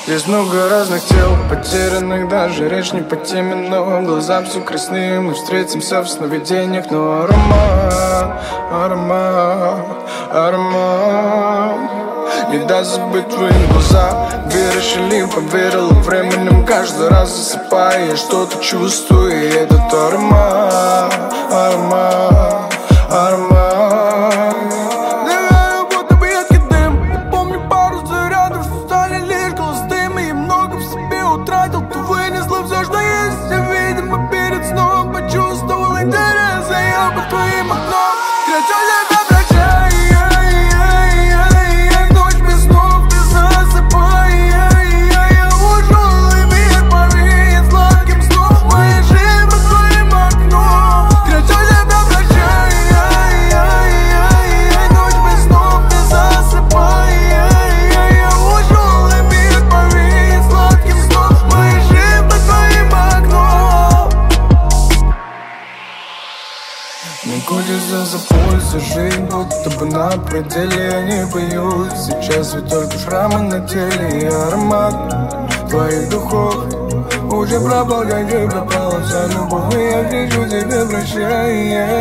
Здесь много разных тел, потерянных, даже речь не по теме, но глаза все красные. Мы встретимся в сновидениях, но аромат, аромат, аромат не даст забыть твои глаза. Веришь или поверила временем, каждый раз засыпая я что-то чувствую. И этот аромат, аромат, аромат. Не крутится за пульс, жизнь будто бы на пределе. Я не боюсь, сейчас ведь только шрамы на теле. И аромат твоих духов уже пропал, как и пропала вся любовь. И я кричу тебе прощай,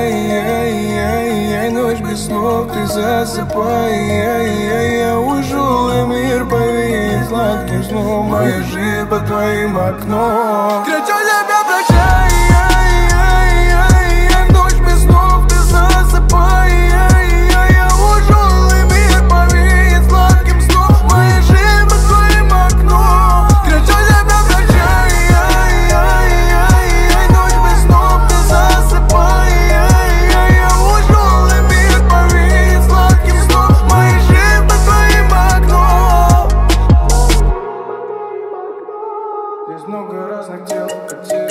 ночь без снов, ты засыпай. Я ушел, и мир повеет сладким сном. Моя жизнь под твоим окном. Кричу тебе прощай. Здесь много разных тел,